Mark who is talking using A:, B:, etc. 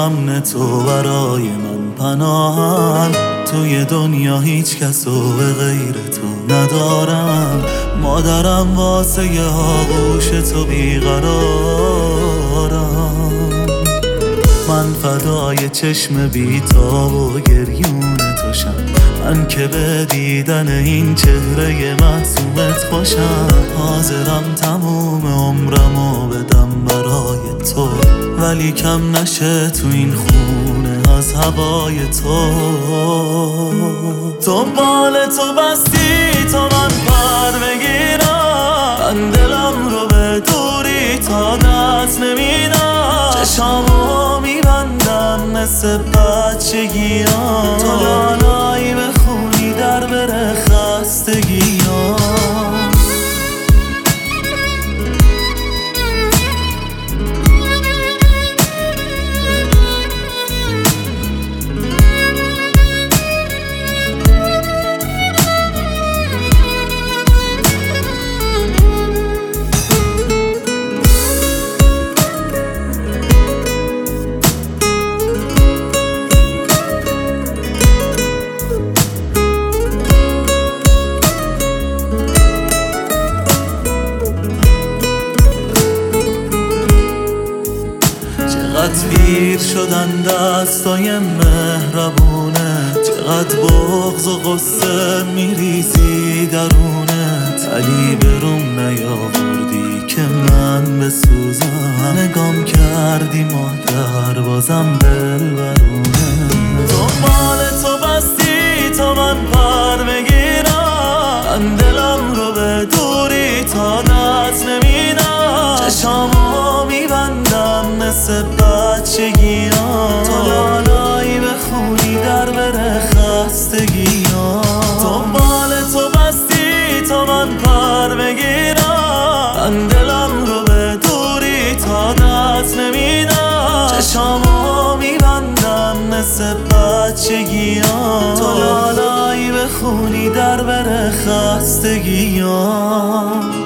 A: امن تو برای من پناهن. توی دنیا هیچ کسو به غیر تو ندارم. مادرم واسه آغوش تو بیقرارم. من فدای چشم بیتاب و گریون توشم. من که به دیدن این چهره معصومت خوشم. حاضرم تموم عمرمو بدم برای تو، ولی کم نشه تو این خونه از هوای تو. تو بال تو بستی تا من پر بگیرم. من دلم رو به دوری تا دست نمیدم. چشامو میبندم مثل بچگیام. تو لالایی بخونی در بره خستگیام. چقدر پیر شدن دستای مهربونه. چقدر بغض و غصه میریزی درونت. علی بروم نیاوردی که من بسوزم. نگام کردی مادر بازم دل برونه. تو مال تو بستی تا من پر بگیرم. من دلم رو به دوری تا دست نمیدم. چشامو میبندم مثل بچگیام. تو لالایی بخونی در بره خستگیام. تو بال تو بستی تا من پر بگیرم. من دلم رو به دوری تا دست نمیدم. چشامو میبندم مثل بچگیام. تو لالایی بخونی در بره خستگیام.